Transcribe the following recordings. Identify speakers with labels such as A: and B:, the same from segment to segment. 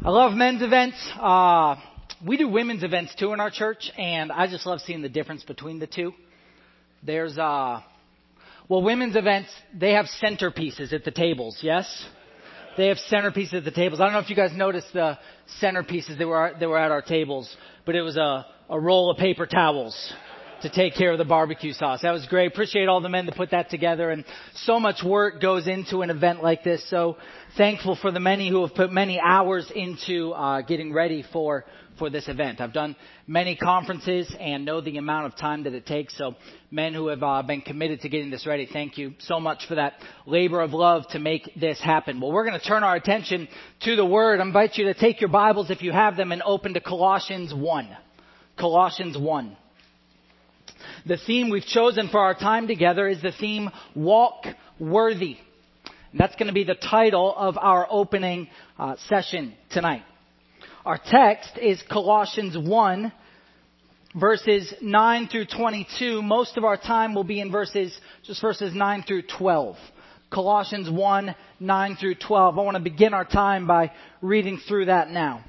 A: I love men's events. We do women's events too in our church, and I just love seeing the difference between the two. There's, women's events, they have centerpieces at the tables, yes? They have centerpieces at the tables. I don't know if you guys noticed the centerpieces that were at our tables, but it was a roll of paper towels to take care of the barbecue sauce. That was great. Appreciate all the men that put that together, and so much work goes into an event like this. So thankful for the many who have put many hours into getting ready for this event. I've done many conferences and know the amount of time that it takes. So men who have been committed to getting this ready, thank you so much for that labor of love to make this happen. Well, we're going to turn our attention to the Word. I invite you to take your Bibles if you have them and open to Colossians 1. Colossians 1. The theme we've chosen for our time together is the theme, Walk Worthy. And that's going to be the title of our opening session tonight. Our text is Colossians 1, verses 9 through 22. Most of our time will be in verses 9 through 12. Colossians 1, 9 through 12. I want to begin our time by reading through that now.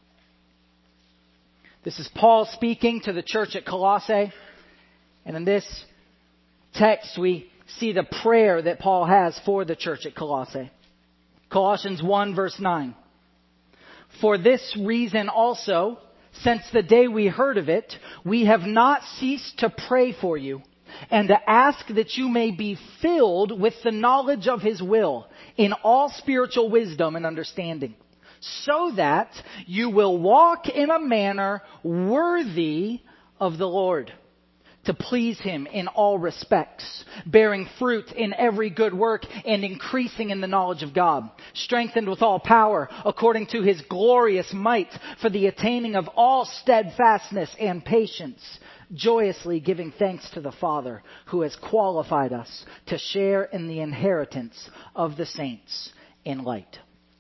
A: This is Paul speaking to the church at Colossae. And in this text, we see the prayer that Paul has for the church at Colossae. Colossians 1, verse 9. For this reason also, since the day we heard of it, we have not ceased to pray for you and to ask that you may be filled with the knowledge of His will in all spiritual wisdom and understanding, so that you will walk in a manner worthy of the Lord, to please Him in all respects, bearing fruit in every good work and increasing in the knowledge of God, strengthened with all power according to His glorious might for the attaining of all steadfastness and patience, joyously giving thanks to the Father who has qualified us to share in the inheritance of the saints in light.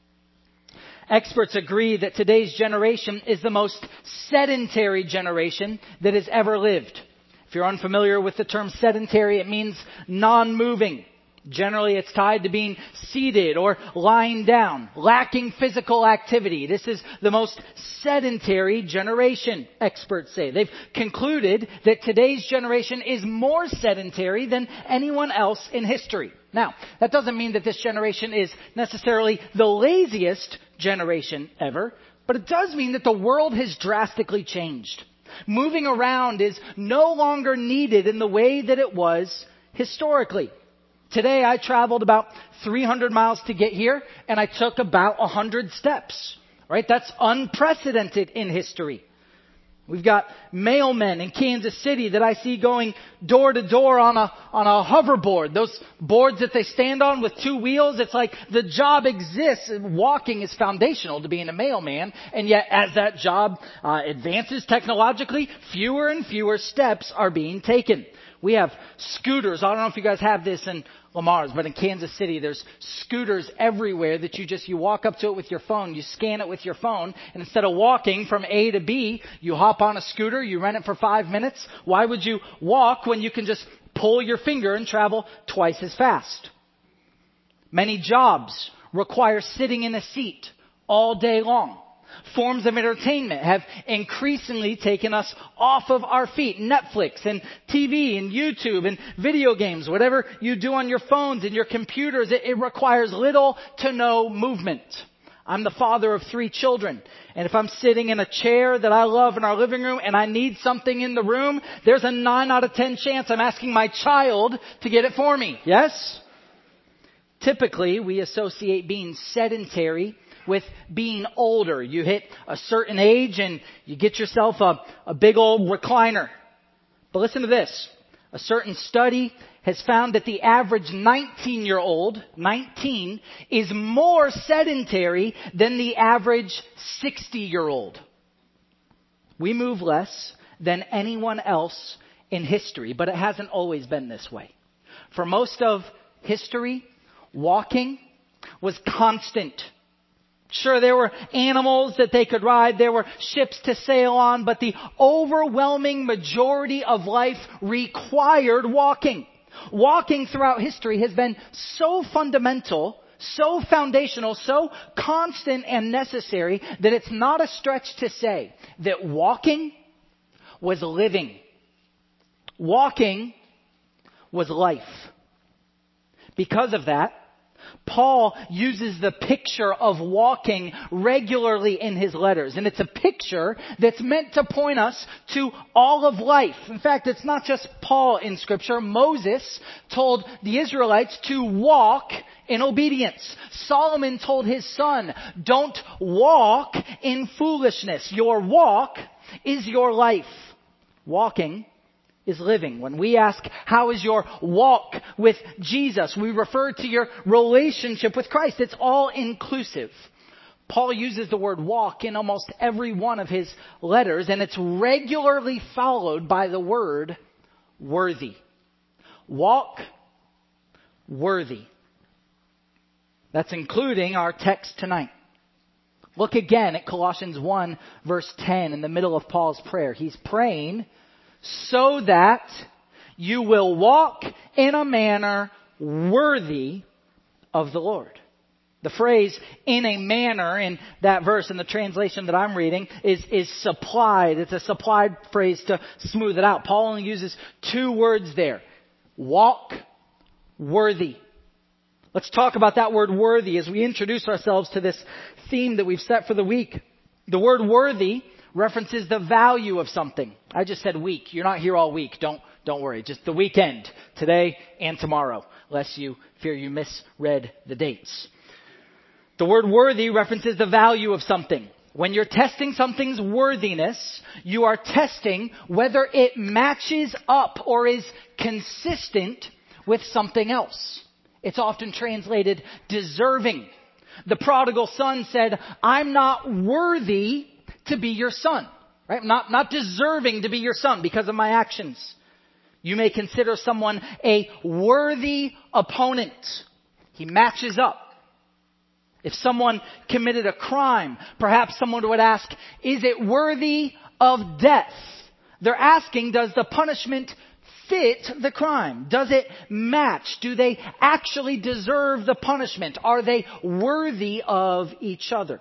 A: Experts agree that today's generation is the most sedentary generation that has ever lived. If you're unfamiliar with the term sedentary, it means non-moving. Generally, it's tied to being seated or lying down, lacking physical activity. This is the most sedentary generation, experts say. They've concluded that today's generation is more sedentary than anyone else in history. Now, that doesn't mean that this generation is necessarily the laziest generation ever, but it does mean that the world has drastically changed. Moving around is no longer needed in the way that it was historically. Today I traveled about 300 miles to get here, and I took about 100 steps. Right? That's unprecedented in history. We've got mailmen in Kansas City that I see going door to door on a hoverboard. Those boards that they stand on with two wheels. It's like the job exists. Walking is foundational to being a mailman. And yet as that job advances technologically, fewer and fewer steps are being taken. We have scooters. I don't know if you guys have this in Lamar's, but in Kansas City, there's scooters everywhere that you walk up to it with your phone, you scan it with your phone, and instead of walking from A to B, you hop on a scooter, you rent it for 5 minutes. Why would you walk when you can just pull your finger and travel twice as fast? Many jobs require sitting in a seat all day long. Forms of entertainment have increasingly taken us off of our feet. Netflix and TV and YouTube and video games, whatever you do on your phones and your computers, it requires little to no movement. I'm the father of 3 children. And if I'm sitting in a chair that I love in our living room and I need something in the room, there's a 9 out of 10 chance I'm asking my child to get it for me. Yes? Typically, we associate being sedentary with being older. You hit a certain age and you get yourself a big old recliner. But listen to this. A certain study has found that the average 19-year-old, 19, is more sedentary than the average 60-year-old. We move less than anyone else in history, but it hasn't always been this way. For most of history, walking was constant. Sure, there were animals that they could ride. There were ships to sail on. But the overwhelming majority of life required walking. Walking throughout history has been so fundamental, so foundational, so constant and necessary that it's not a stretch to say that walking was living. Walking was life. Because of that, Paul uses the picture of walking regularly in his letters. And it's a picture that's meant to point us to all of life. In fact, it's not just Paul in Scripture. Moses told the Israelites to walk in obedience. Solomon told his son, don't walk in foolishness. Your walk is your life. Walking is living. When we ask, how is your walk with Jesus? We refer to your relationship with Christ. It's all inclusive. Paul uses the word walk in almost every one of his letters, and it's regularly followed by the word worthy. Walk worthy. That's including our text tonight. Look again at Colossians 1 verse 10 in the middle of Paul's prayer. He's praying so that you will walk in a manner worthy of the Lord. The phrase in a manner in that verse in the translation that I'm reading is supplied. It's a supplied phrase to smooth it out. Paul only uses two words there. Walk worthy. Let's talk about that word worthy as we introduce ourselves to this theme that we've set for the week. The word worthy references the value of something. I just said week. You're not here all week. Don't worry. Just the weekend. Today and tomorrow. Lest you fear you misread the dates. The word worthy references the value of something. When you're testing something's worthiness, you are testing whether it matches up or is consistent with something else. It's often translated deserving. The prodigal son said, I'm not worthy to be your son, right? Not deserving to be your son because of my actions. You may consider someone a worthy opponent. He matches up. If someone committed a crime, perhaps someone would ask, is it worthy of death? They're asking, does the punishment fit the crime? Does it match? Do they actually deserve the punishment? Are they worthy of each other?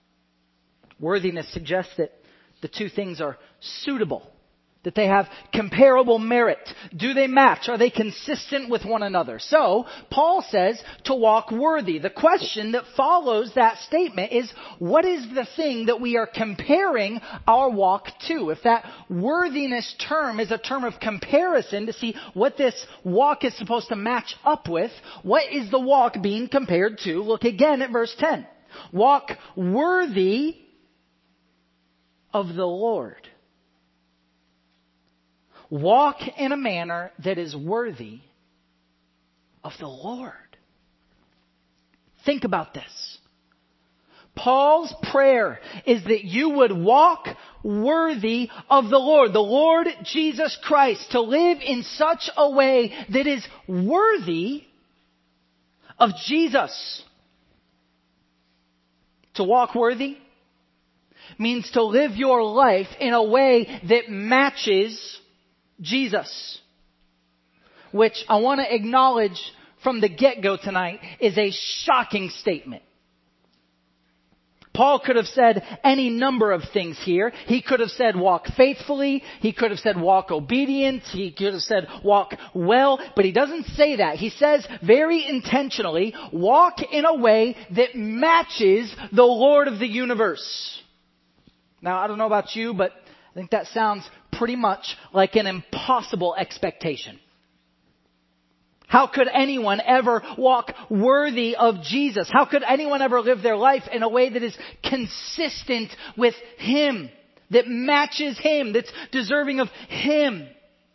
A: Worthiness suggests that the two things are suitable, that they have comparable merit. Do they match? Are they consistent with one another? So, Paul says to walk worthy. The question that follows that statement is, what is the thing that we are comparing our walk to? If that worthiness term is a term of comparison to see what this walk is supposed to match up with, what is the walk being compared to? Look again at verse 10. Walk worthy of the Lord. Walk in a manner that is worthy of the Lord. Think about this. Paul's prayer is that you would walk worthy of the Lord Jesus Christ, to live in such a way that is worthy of Jesus. To walk worthy means to live your life in a way that matches Jesus. Which I want to acknowledge from the get-go tonight is a shocking statement. Paul could have said any number of things here. He could have said walk faithfully. He could have said walk obedient. He could have said walk well. But he doesn't say that. He says very intentionally, walk in a way that matches the Lord of the universe. Now, I don't know about you, but I think that sounds pretty much like an impossible expectation. How could anyone ever walk worthy of Jesus? How could anyone ever live their life in a way that is consistent with Him, that matches Him, that's deserving of Him?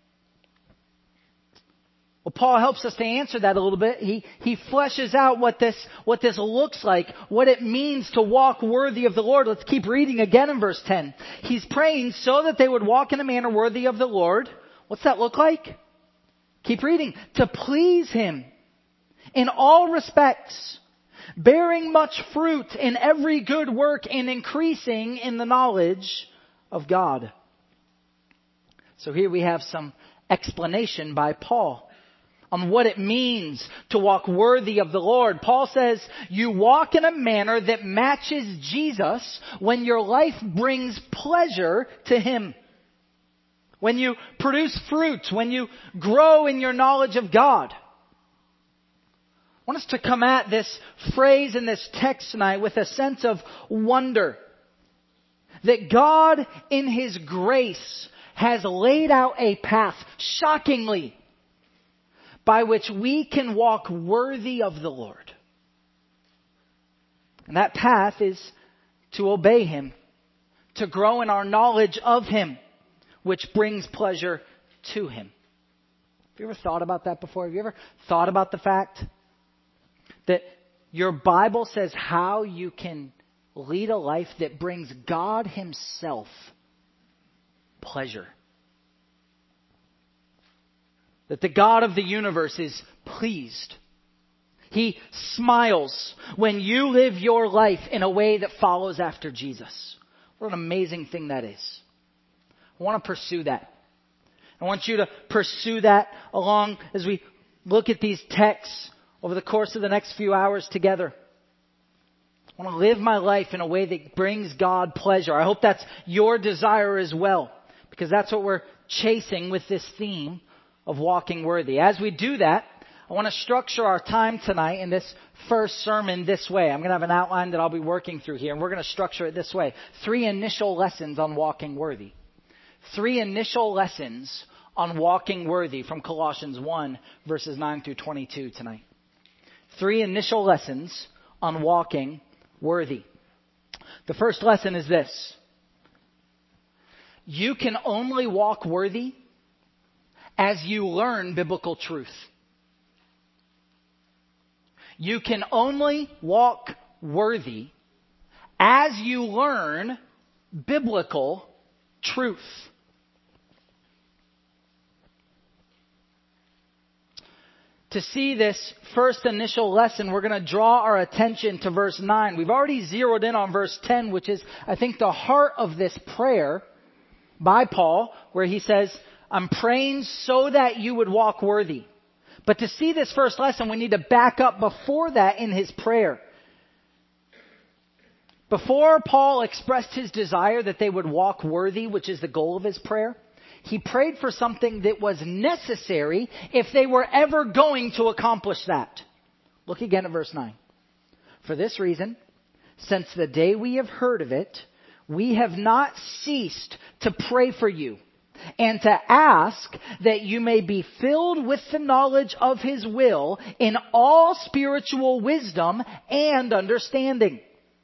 A: Well, Paul helps us to answer that a little bit. He fleshes out what this looks like, what it means to walk worthy of the Lord. Let's keep reading again in verse 10. He's praying so that they would walk in a manner worthy of the Lord. What's that look like? Keep reading. To please Him in all respects, bearing much fruit in every good work and increasing in the knowledge of God. So here we have some explanation by Paul. on what it means to walk worthy of the Lord. Paul says, you walk in a manner that matches Jesus when your life brings pleasure to Him. When you produce fruit, when you grow in your knowledge of God. I want us to come at this phrase in this text tonight with a sense of wonder. That God, in His grace, has laid out a path, shockingly, by which we can walk worthy of the Lord. And that path is to obey Him, to grow in our knowledge of Him, which brings pleasure to Him. Have you ever thought about that before? Have you ever thought about the fact that your Bible says how you can lead a life that brings God Himself pleasure? That the God of the universe is pleased. He smiles when you live your life in a way that follows after Jesus. What an amazing thing that is. I want to pursue that. I want you to pursue that along as we look at these texts over the course of the next few hours together. I want to live my life in a way that brings God pleasure. I hope that's your desire as well, because that's what we're chasing with this theme of walking worthy. As we do that, I want to structure our time tonight in this first sermon this way. I'm going to have an outline that I'll be working through here, and we're going to structure it this way. 3 initial lessons on walking worthy. 3 initial lessons on walking worthy from Colossians 1, verses 9 through 22 tonight. 3 initial lessons on walking worthy. The first lesson is this. You can only walk worthy as you learn biblical truth. You can only walk worthy as you learn biblical truth. To see this first initial lesson, we're going to draw our attention to verse 9. We've already zeroed in on verse 10, which is, I think, the heart of this prayer by Paul, where he says, I'm praying so that you would walk worthy. But to see this first lesson, we need to back up before that in his prayer. Before Paul expressed his desire that they would walk worthy, which is the goal of his prayer, he prayed for something that was necessary if they were ever going to accomplish that. Look again at verse 9. For this reason, since the day we have heard of it, we have not ceased to pray for you and to ask that you may be filled with the knowledge of His will in all spiritual wisdom and understanding.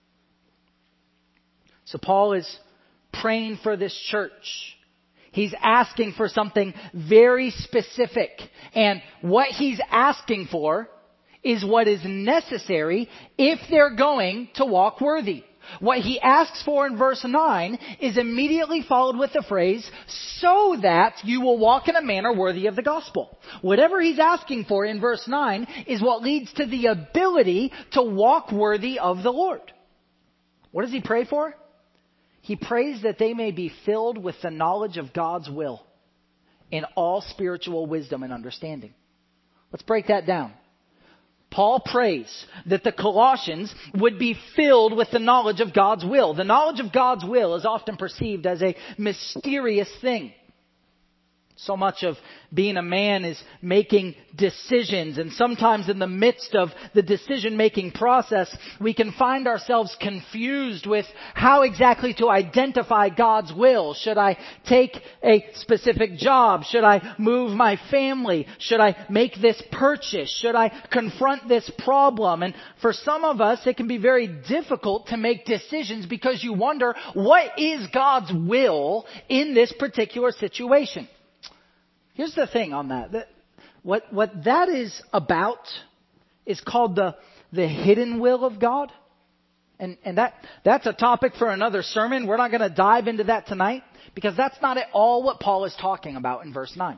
A: So Paul is praying for this church. He's asking for something very specific. And what he's asking for is what is necessary if they're going to walk worthy. What he asks for in verse 9 is immediately followed with the phrase, so that you will walk in a manner worthy of the gospel. Whatever he's asking for in verse 9 is what leads to the ability to walk worthy of the Lord. What does he pray for? He prays that they may be filled with the knowledge of God's will in all spiritual wisdom and understanding. Let's break that down. Paul prays that the Colossians would be filled with the knowledge of God's will. The knowledge of God's will is often perceived as a mysterious thing. So much of being a man is making decisions, and sometimes in the midst of the decision-making process, we can find ourselves confused with how exactly to identify God's will. Should I take a specific job? Should I move my family? Should I make this purchase? Should I confront this problem? And for some of us, it can be very difficult to make decisions because you wonder, what is God's will in this particular situation? Here's the thing on that. What that is about is called the hidden will of God. And that's a topic for another sermon. We're not going to dive into that tonight because that's not at all what Paul is talking about in verse 9.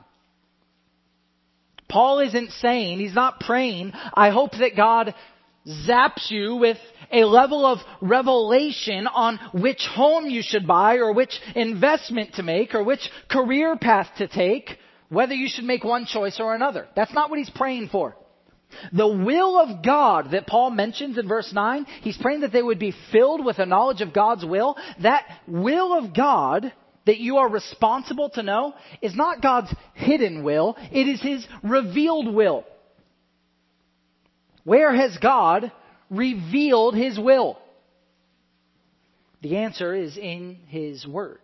A: Paul isn't saying, he's not praying, I hope that God zaps you with a level of revelation on which home you should buy or which investment to make or which career path to take whether you should make one choice or another. That's not what he's praying for. The will of God that Paul mentions in verse 9, he's praying that they would be filled with a knowledge of God's will. That will of God that you are responsible to know is not God's hidden will. It is his revealed will. Where has God revealed his will? The answer is in his word.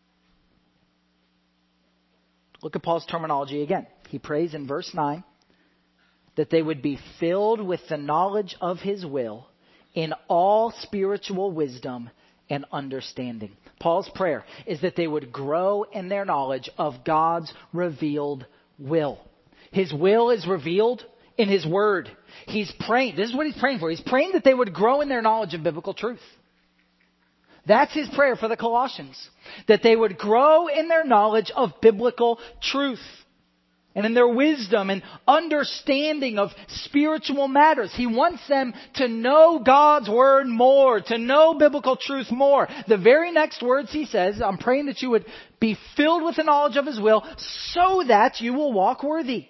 A: Look at Paul's terminology again. He prays in verse 9 that they would be filled with the knowledge of his will in all spiritual wisdom and understanding. Paul's prayer is that they would grow in their knowledge of God's revealed will. His will is revealed in his word. He's praying. This is what he's praying for. He's praying that they would grow in their knowledge of biblical truth. That's his prayer for the Colossians. That they would grow in their knowledge of biblical truth. And in their wisdom and understanding of spiritual matters. He wants them to know God's word more, to know biblical truth more. The very next words he says, I'm praying that you would be filled with the knowledge of his will so that you will walk worthy.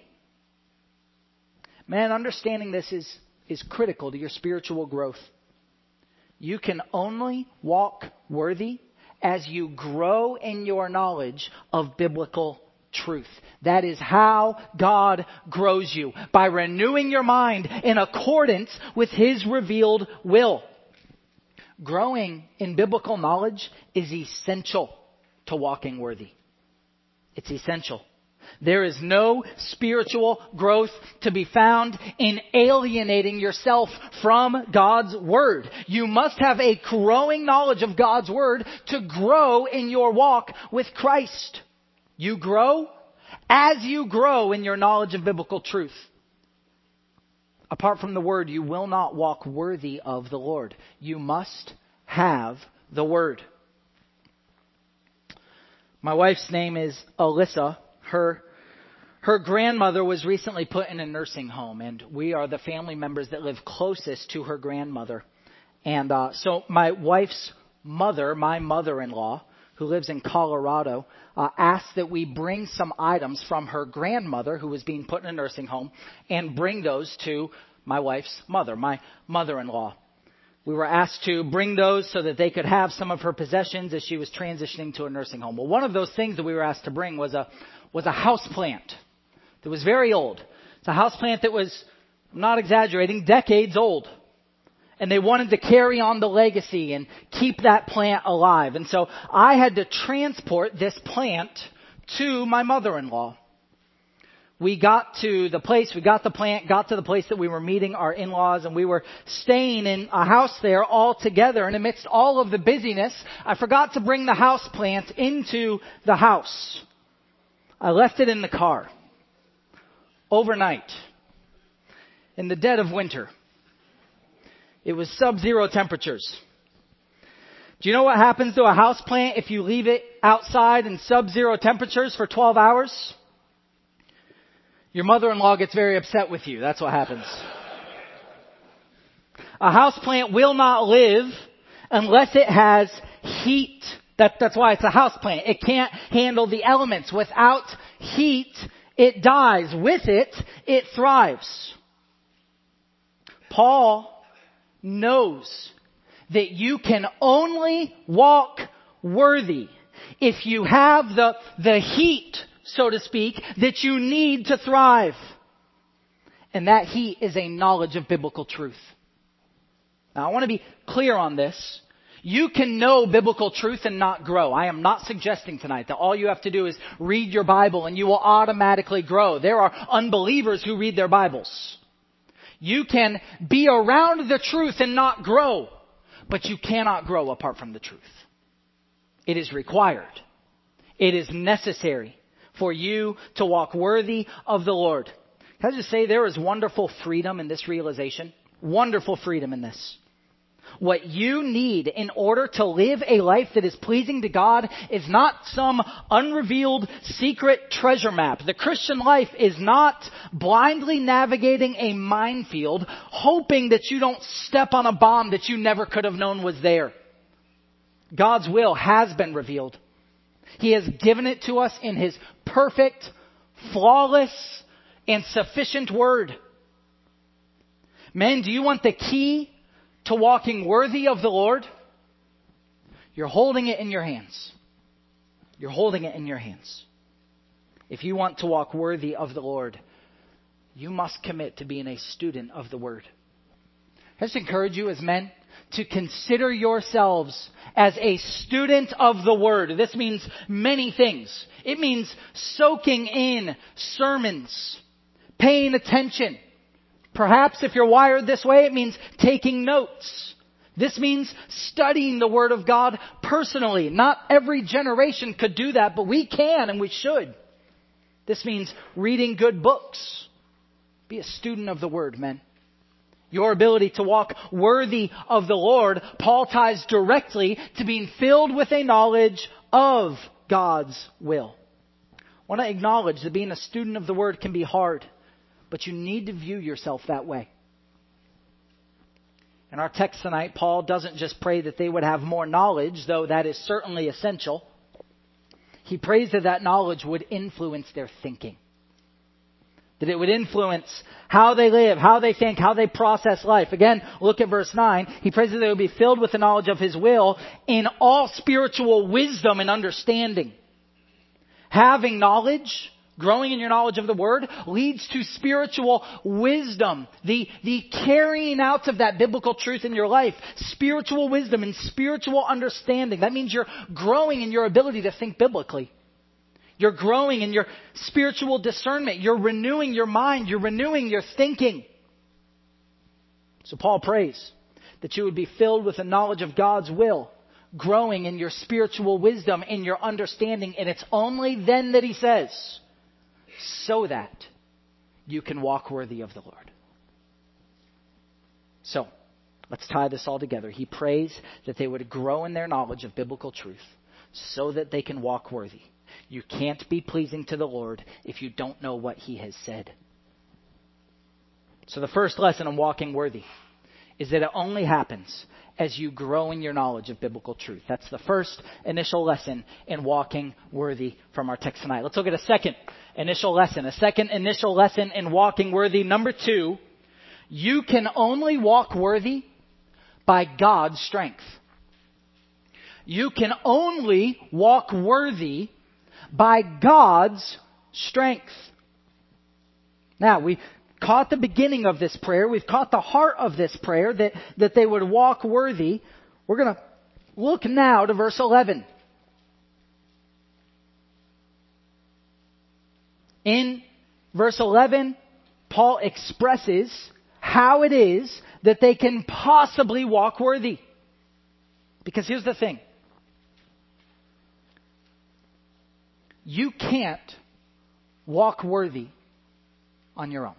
A: Man, understanding this is critical to your spiritual growth. You can only walk worthy as you grow in your knowledge of biblical truth. That is how God grows you, by renewing your mind in accordance with his revealed will. Growing in biblical knowledge is essential to walking worthy. It's essential. There is no spiritual growth to be found in alienating yourself from God's word. You must have a growing knowledge of God's word to grow in your walk with Christ. You grow as you grow in your knowledge of biblical truth. Apart from the word, you will not walk worthy of the Lord. You must have the word. My wife's name is Alyssa. Her grandmother was recently put in a nursing home, and we are the family members that live closest to her grandmother. And so my wife's mother, my mother-in-law, who lives in Colorado, asked that we bring some items from her grandmother, who was being put in a nursing home, and bring those to my wife's mother, my mother-in-law. We were asked to bring those so that they could have some of her possessions as she was transitioning to a nursing home. Well, one of those things that we were asked to bring was a house plant that was very old. It's a house plant that was, I'm not exaggerating, decades old. And they wanted to carry on the legacy and keep that plant alive. And so I had to transport this plant to my mother-in-law. We got to the place, we got the plant, got to the place that we were meeting our in-laws, and we were staying in a house there all together. And amidst all of the busyness, I forgot to bring the house plant into the house. I left it in the car overnight in the dead of winter. It was sub-zero temperatures. Do you know what happens to a house plant if you leave it outside in sub-zero temperatures for 12 hours? Your mother-in-law gets very upset with you. That's what happens. A house plant will not live unless it has heat. That's why it's a house plant. It can't handle the elements. Without heat, it dies. With it, it thrives. Paul knows that you can only walk worthy if you have the heat, so to speak, that you need to thrive. And that heat is a knowledge of biblical truth. Now, I want to be clear on this. You can know biblical truth and not grow. I am not suggesting tonight that all you have to do is read your Bible and you will automatically grow. There are unbelievers who read their Bibles. You can be around the truth and not grow, but you cannot grow apart from the truth. It is required. It is necessary for you to walk worthy of the Lord. Can I just say there is wonderful freedom in this realization? Wonderful freedom in this. What you need in order to live a life that is pleasing to God is not some unrevealed secret treasure map. The Christian life is not blindly navigating a minefield, hoping that you don't step on a bomb that you never could have known was there. God's will has been revealed. He has given it to us in His perfect, flawless, and sufficient word. Men, do you want the key to walking worthy of the Lord? You're holding it in your hands. You're holding it in your hands. If you want to walk worthy of the Lord, you must commit to being a student of the Word. I just encourage you as men to consider yourselves as a student of the Word. This means many things. It means soaking in sermons, paying attention. Perhaps if you're wired this way, it means taking notes. This means studying the Word of God personally. Not every generation could do that, but we can and we should. This means reading good books. Be a student of the Word, men. Your ability to walk worthy of the Lord, Paul ties directly to being filled with a knowledge of God's will. I want to acknowledge that being a student of the Word can be hard, but you need to view yourself that way. In our text tonight, Paul doesn't just pray that they would have more knowledge, though that is certainly essential. He prays that that knowledge would influence their thinking. That it would influence how they live, how they think, how they process life. Again, look at verse 9. He prays that they would be filled with the knowledge of His will in all spiritual wisdom and understanding. Having knowledge, growing in your knowledge of the Word, leads to spiritual wisdom. The carrying out of that biblical truth in your life. Spiritual wisdom and spiritual understanding. That means you're growing in your ability to think biblically. You're growing in your spiritual discernment. You're renewing your mind. You're renewing your thinking. So Paul prays that you would be filled with the knowledge of God's will, growing in your spiritual wisdom, in your understanding. And it's only then that he says, so that you can walk worthy of the Lord. So, let's tie this all together. He prays that they would grow in their knowledge of biblical truth so that they can walk worthy. You can't be pleasing to the Lord if you don't know what He has said. So the first lesson on walking worthy is that it only happens as you grow in your knowledge of biblical truth. That's the first initial lesson in walking worthy from our text tonight. Let's look at a second initial lesson. A second initial lesson in walking worthy. Number 2, you can only walk worthy by God's strength. You can only walk worthy by God's strength. Now, we caught the beginning of this prayer. We've caught the heart of this prayer, that they would walk worthy. We're going to look now to verse 11. In verse 11, Paul expresses how it is that they can possibly walk worthy. Because here's the thing. You can't walk worthy on your own.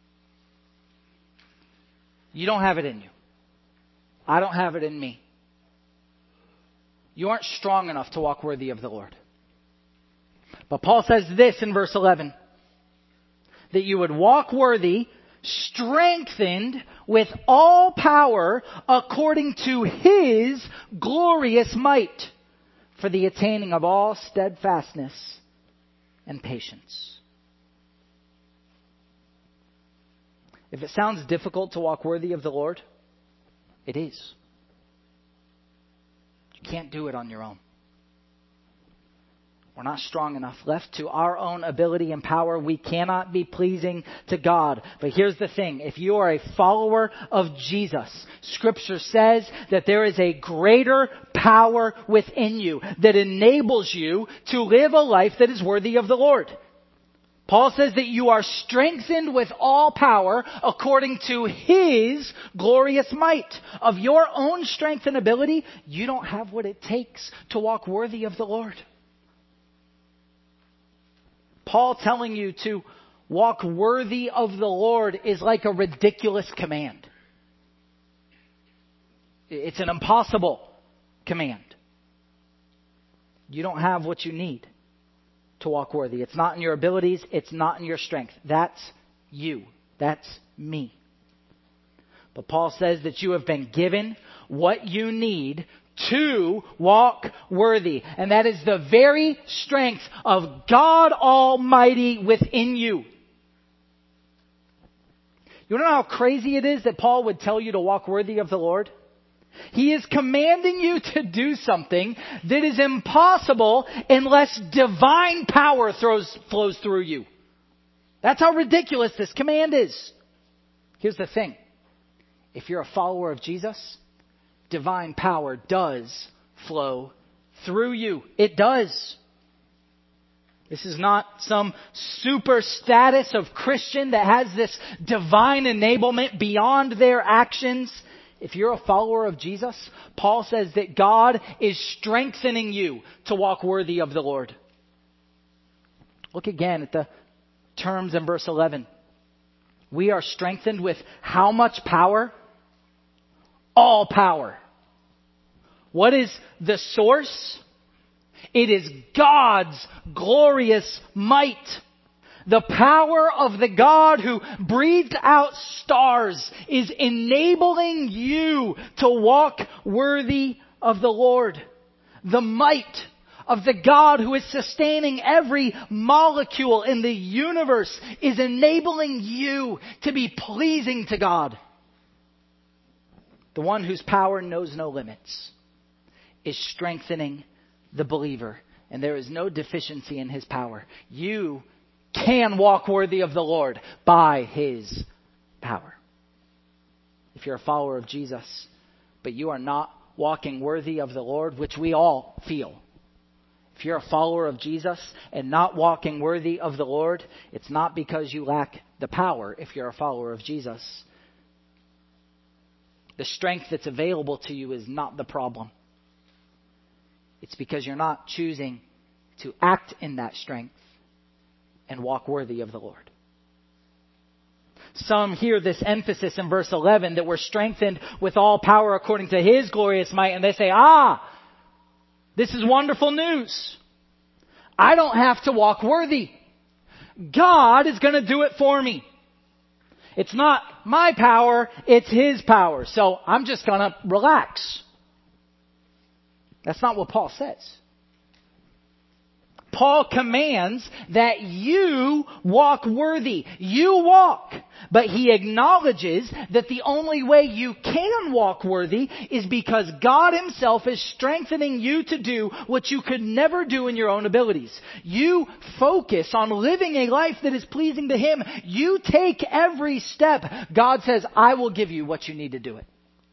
A: You don't have it in you. I don't have it in me. You aren't strong enough to walk worthy of the Lord. But Paul says this in verse 11. That you would walk worthy, strengthened with all power according to His glorious might, for the attaining of all steadfastness and patience. If it sounds difficult to walk worthy of the Lord, it is. You can't do it on your own. We're not strong enough. Left to our own ability and power, we cannot be pleasing to God. But here's the thing. If you are a follower of Jesus, Scripture says that there is a greater power within you that enables you to live a life that is worthy of the Lord. Paul says that you are strengthened with all power according to His glorious might. Of your own strength and ability, you don't have what it takes to walk worthy of the Lord. Paul telling you to walk worthy of the Lord is like a ridiculous command. It's an impossible command. You don't have what you need to walk worthy. It's not in your abilities. It's not in your strength. That's you. That's me. But Paul says that you have been given what you need to walk worthy. And that is the very strength of God Almighty within you. You want to know how crazy it is that Paul would tell you to walk worthy of the Lord? He is commanding you to do something that is impossible unless divine power flows through you. That's how ridiculous this command is. Here's the thing. If you're a follower of Jesus, divine power does flow through you. It does. This is not some super status of Christian that has this divine enablement beyond their actions. If you're a follower of Jesus, Paul says that God is strengthening you to walk worthy of the Lord. Look again at the terms in verse 11. We are strengthened with how much power? All power. What is the source? It is God's glorious might. The power of the God who breathed out stars is enabling you to walk worthy of the Lord. The might of the God who is sustaining every molecule in the universe is enabling you to be pleasing to God. The one whose power knows no limits is strengthening the believer, and there is no deficiency in his power. You can walk worthy of the Lord by his power. If you're a follower of Jesus, but you are not walking worthy of the Lord, which we all feel. If you're a follower of Jesus and not walking worthy of the Lord, it's not because you lack the power. If you're a follower of Jesus, the strength that's available to you is not the problem. It's because you're not choosing to act in that strength and walk worthy of the Lord. Some hear this emphasis in verse 11 that we're strengthened with all power according to His glorious might, and they say, this is wonderful news. I don't have to walk worthy. God is going to do it for me. It's not my power, it's His power. So I'm just going to relax. That's not what Paul says. Paul commands that you walk worthy. You walk. But he acknowledges that the only way you can walk worthy is because God Himself is strengthening you to do what you could never do in your own abilities. You focus on living a life that is pleasing to Him. You take every step. God says, I will give you what you need to do it.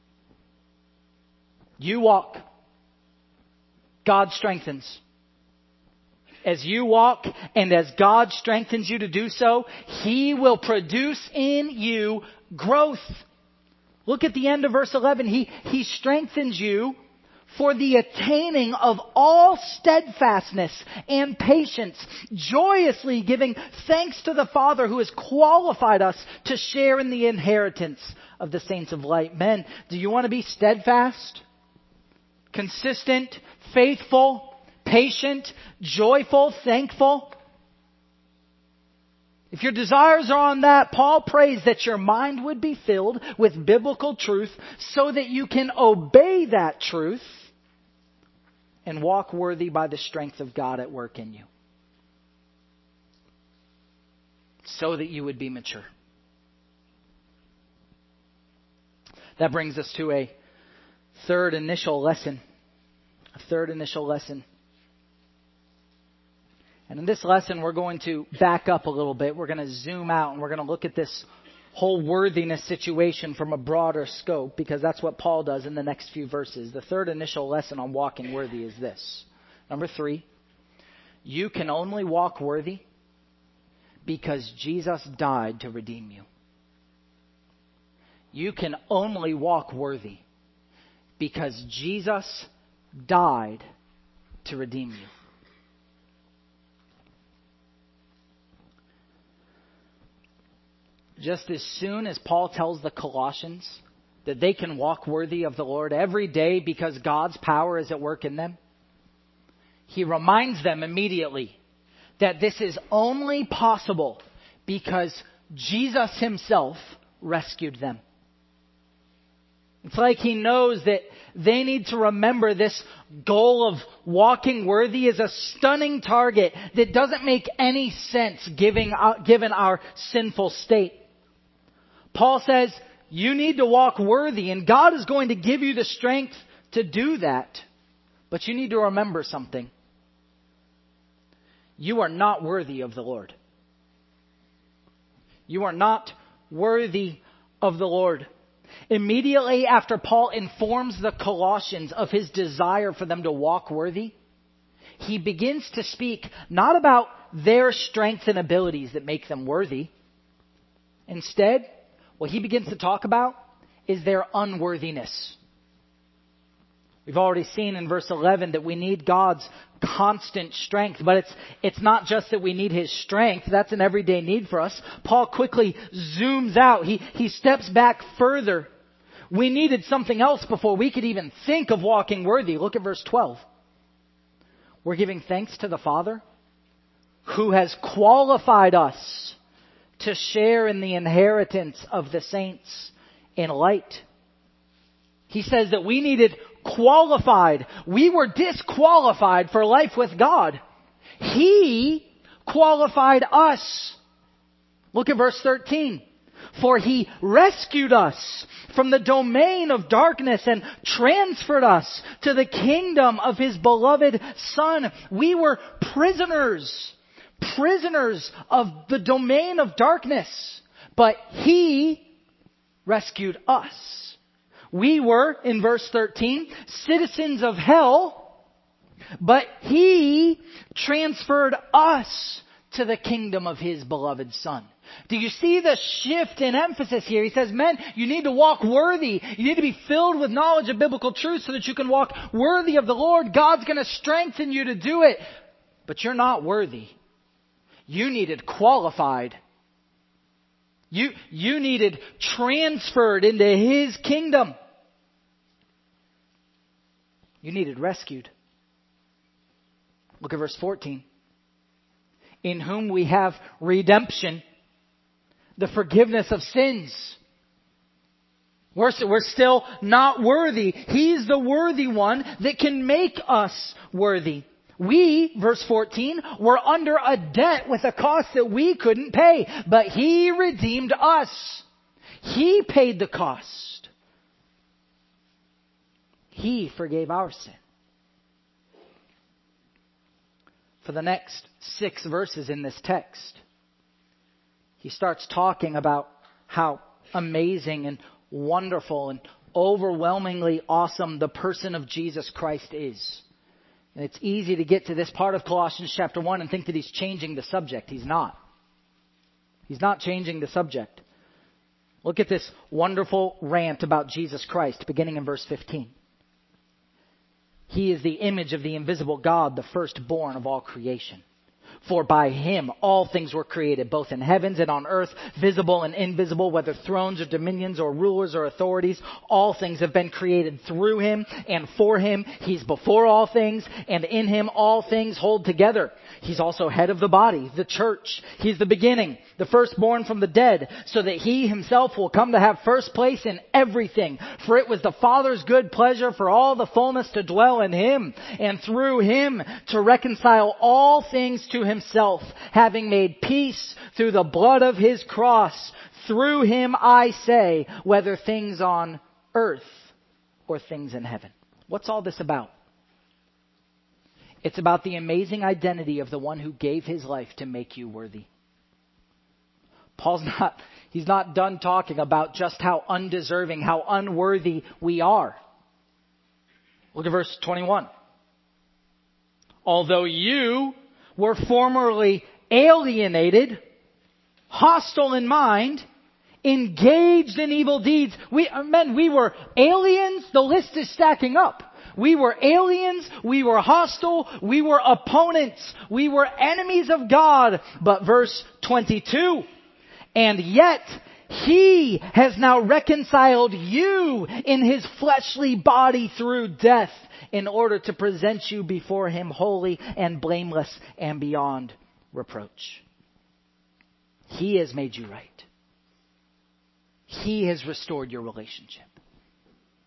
A: You walk. God strengthens. As you walk and as God strengthens you to do so, He will produce in you growth. Look at the end of verse 11. He strengthens you for the attaining of all steadfastness and patience, joyously giving thanks to the Father who has qualified us to share in the inheritance of the saints of light. Men, do you want to be steadfast, consistent, faithful, patient, joyful, thankful? If your desires are on that, Paul prays that your mind would be filled with biblical truth so that you can obey that truth and walk worthy by the strength of God at work in you. So that you would be mature. That brings us to a third initial lesson. And in this lesson, we're going to back up a little bit. We're going to zoom out and we're going to look at this whole worthiness situation from a broader scope, because that's what Paul does in the next few verses. The third initial lesson on walking worthy is this. Number 3, you can only walk worthy because Jesus died to redeem you. You can only walk worthy because Jesus died to redeem you. Just as soon as Paul tells the Colossians that they can walk worthy of the Lord every day because God's power is at work in them, he reminds them immediately that this is only possible because Jesus Himself rescued them. It's like he knows that they need to remember this goal of walking worthy is a stunning target that doesn't make any sense given our sinful state. Paul says, you need to walk worthy, and God is going to give you the strength to do that. But you need to remember something. You are not worthy of the Lord. You are not worthy of the Lord. Immediately after Paul informs the Colossians of his desire for them to walk worthy, he begins to speak not about their strengths and abilities that make them worthy. Instead, what he begins to talk about is their unworthiness. We've already seen in verse 11 that we need God's constant strength, but it's not just that we need His strength. That's an everyday need for us. Paul quickly zooms out. He steps back further. We needed something else before we could even think of walking worthy. Look at verse 12. We're giving thanks to the Father who has qualified us to share in the inheritance of the saints in light. He says that we needed qualified. We were disqualified for life with God. He qualified us. Look at verse 13. For He rescued us from the domain of darkness and transferred us to the kingdom of His beloved Son. We were prisoners of the domain of darkness, but He rescued us. We were, in verse 13, citizens of hell, but He transferred us to the kingdom of His beloved Son. Do you see the shift in emphasis here? He says, men, you need to walk worthy. You need to be filled with knowledge of biblical truth so that you can walk worthy of the Lord. God's going to strengthen you to do it. But you're not worthy. You needed qualified. You needed transferred into His kingdom. You needed rescued. Look at verse 14. In whom we have redemption, the forgiveness of sins. We're still not worthy. He's the worthy one that can make us worthy. We, verse 14, were under a debt with a cost that we couldn't pay, but He redeemed us. He paid the cost. He forgave our sin. For the next 6 verses in this text, he starts talking about how amazing and wonderful and overwhelmingly awesome the person of Jesus Christ is. And it's easy to get to this part of Colossians chapter 1 and think that he's changing the subject. He's not. He's not changing the subject. Look at this wonderful rant about Jesus Christ, beginning in verse 15. He is the image of the invisible God, the firstborn of all creation. For by Him all things were created, both in heavens and on earth, visible and invisible, whether thrones or dominions or rulers or authorities. All things have been created through Him and for Him. He's before all things, and in Him all things hold together. He's also head of the body, the church. He's the beginning, the firstborn from the dead, so that He Himself will come to have first place in everything. For it was the Father's good pleasure for all the fullness to dwell in Him, and through Him to reconcile all things to Himself, having made peace through the blood of His cross. Through Him, I say, whether things on earth or things in heaven. What's all this about? It's about the amazing identity of the one who gave His life to make you worthy. He's not done talking about just how undeserving, how unworthy we are. Look at verse 21. Although you were formerly alienated, hostile in mind, engaged in evil deeds. We were aliens. The list is stacking up. We were aliens. We were hostile. We were opponents. We were enemies of God. But verse 22, and yet He has now reconciled you in His fleshly body through death, in order to present you before Him holy and blameless and beyond reproach. He has made you right. He has restored your relationship.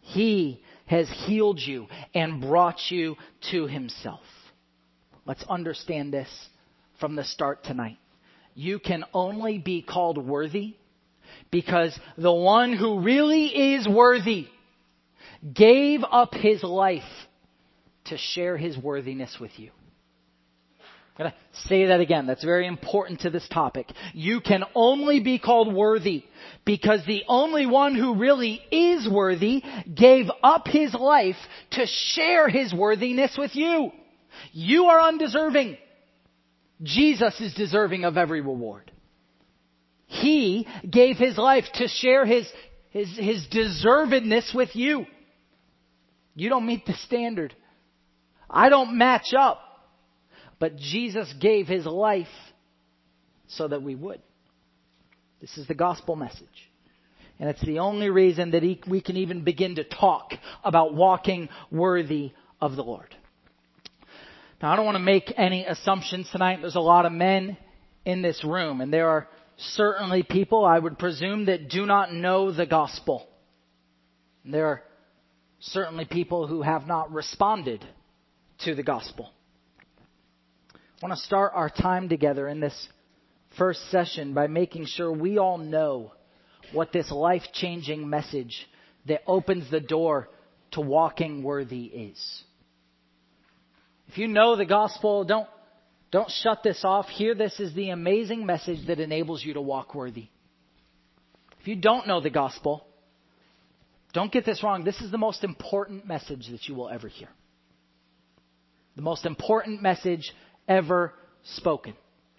A: He has healed you and brought you to Himself. Let's understand this from the start tonight. You can only be called worthy because the one who really is worthy gave up His life to share His worthiness with you. I'm going to say that again. That's very important to this topic. You can only be called worthy because the only one who really is worthy gave up His life to share His worthiness with you. You are undeserving. Jesus is deserving of every reward. He gave His life to share His deservedness with you. You don't meet the standard. I don't match up. But Jesus gave His life so that we would. This is the gospel message. And it's the only reason that we can even begin to talk about walking worthy of the Lord. Now, I don't want to make any assumptions tonight. There's a lot of men in this room. And there are certainly people, I would presume, that do not know the gospel. And there are certainly people who have not responded to the gospel. I want to start our time together in this first session by making sure we all know what this life-changing message that opens the door to walking worthy is. If you know the gospel, don't shut this off. Hear this is the amazing message that enables you to walk worthy. If you don't know the gospel, don't get this wrong. This is the most important message that you will ever hear. The most important message ever spoken.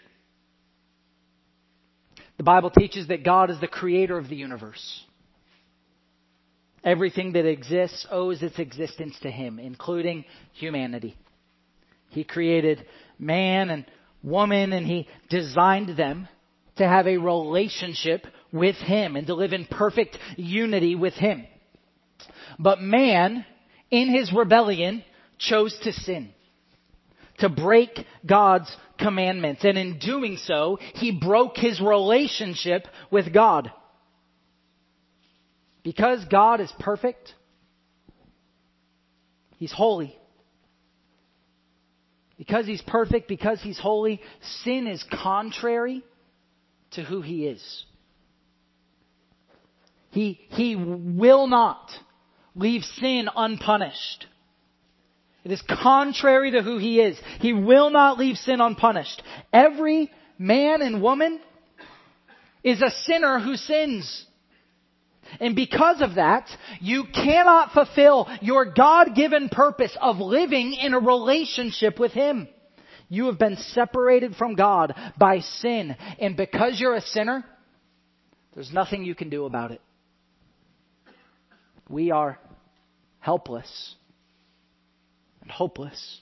A: The Bible teaches that God is the creator of the universe. Everything that exists owes its existence to Him, including humanity. He created man and woman, and He designed them to have a relationship with Him and to live in perfect unity with Him. But man, in his rebellion, chose to sin, to break God's commandments. And in doing so, he broke his relationship with God. Because God is perfect, He's holy. Because He's perfect, because He's holy, sin is contrary to who He is. He will not leave sin unpunished. It is contrary to who He is. He will not leave sin unpunished. Every man and woman is a sinner who sins. And because of that, you cannot fulfill your God-given purpose of living in a relationship with Him. You have been separated from God by sin. And because you're a sinner, there's nothing you can do about it. We are helpless and hopeless.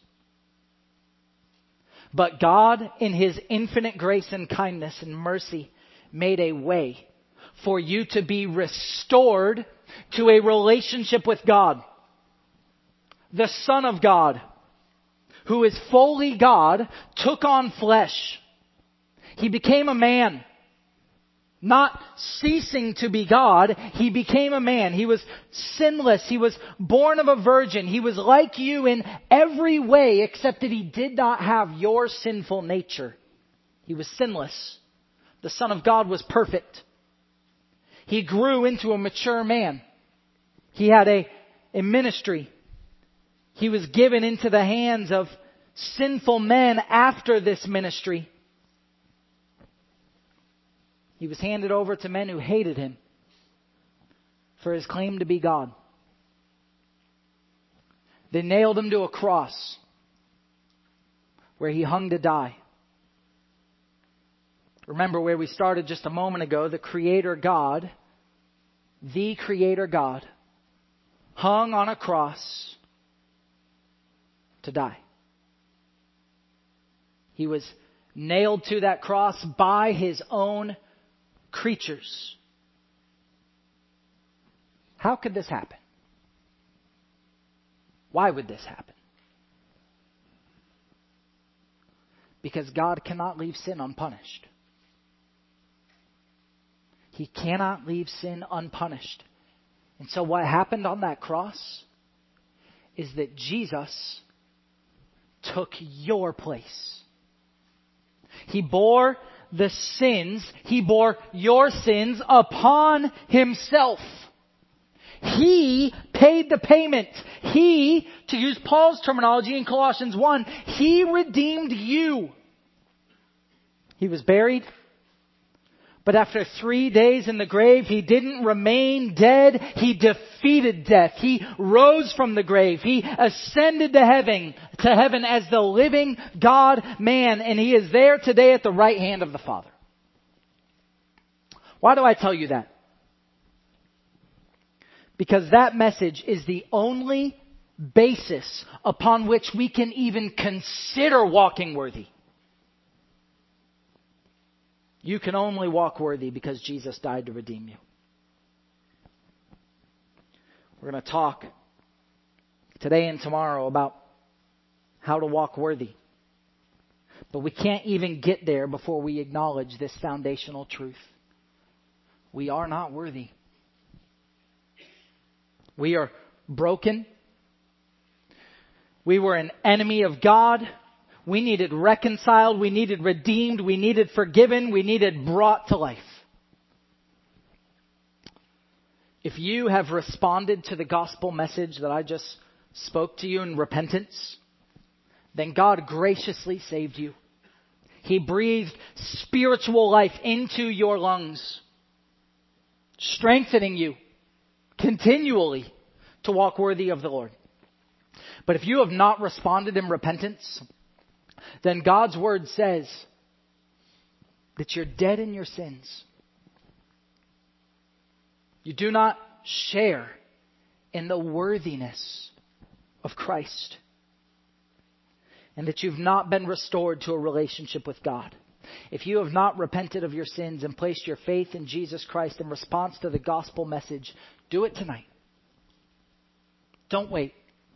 A: But God, in His infinite grace and kindness and mercy, made a way for you to be restored to a relationship with God. The Son of God, who is fully God, took on flesh. He became a man. Not ceasing to be God, He became a man. He was sinless. He was born of a virgin. He was like you in every way except that He did not have your sinful nature. He was sinless. The Son of God was perfect. He grew into a mature man. He had a ministry. He was given into the hands of sinful men after this ministry. He was handed over to men who hated Him for His claim to be God. They nailed Him to a cross where He hung to die. Remember where we started just a moment ago. The Creator God, hung on a cross to die. He was nailed to that cross by His own creatures. How could this happen? Why would this happen? Because God cannot leave sin unpunished. He cannot leave sin unpunished. And so what happened on that cross is that Jesus took your place. He bore the sins, He bore your sins upon Himself. He paid the payment. He, to use Paul's terminology in Colossians 1, He redeemed you. He was buried. But after 3 days in the grave, He didn't remain dead. He defeated death. He rose from the grave. He ascended to heaven as the living God-man. And He is there today at the right hand of the Father. Why do I tell you that? Because that message is the only basis upon which we can even consider walking worthy. You can only walk worthy because Jesus died to redeem you. We're going to talk today and tomorrow about how to walk worthy. But we can't even get there before we acknowledge this foundational truth. We are not worthy. We are broken. We were an enemy of God. We needed reconciled. We needed redeemed. We needed forgiven. We needed brought to life. If you have responded to the gospel message that I just spoke to you in repentance, then God graciously saved you. He breathed spiritual life into your lungs, strengthening you continually to walk worthy of the Lord. But if you have not responded in repentance, then God's word says that you're dead in your sins. You do not share in the worthiness of Christ. And that you've not been restored to a relationship with God. If you have not repented of your sins and placed your faith in Jesus Christ in response to the gospel message, do it tonight. Don't wait.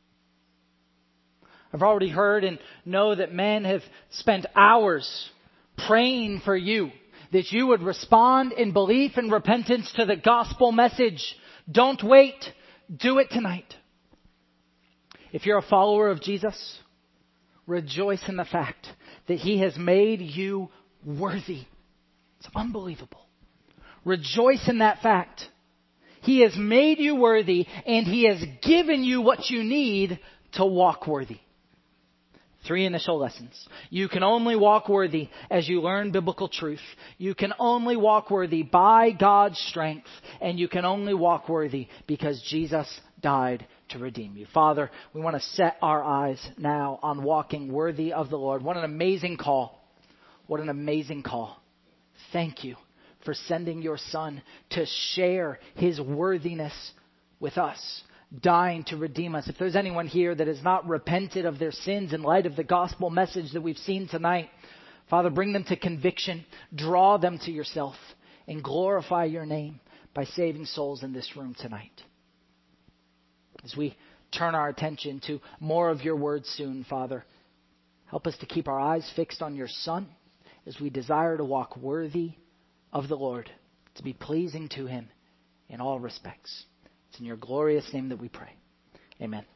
A: I've already heard and know that men have spent hours praying for you, that you would respond in belief and repentance to the gospel message. Don't wait. Do it tonight. If you're a follower of Jesus, rejoice in the fact that He has made you worthy. It's unbelievable. Rejoice in that fact. He has made you worthy, and He has given you what you need to walk worthy. 3 initial lessons. You can only walk worthy as you learn biblical truth. You can only walk worthy by God's strength. And you can only walk worthy because Jesus died to redeem you. Father, we want to set our eyes now on walking worthy of the Lord. What an amazing call. What an amazing call. Thank you for sending your Son to share His worthiness with us, dying to redeem us. If there's anyone here that has not repented of their sins in light of the gospel message that we've seen tonight, Father, bring them to conviction, draw them to yourself, and glorify your name by saving souls in this room tonight. As we turn our attention to more of your word soon, Father, help us to keep our eyes fixed on your Son as we desire to walk worthy of the Lord, to be pleasing to Him in all respects. It's in your glorious name that we pray. Amen.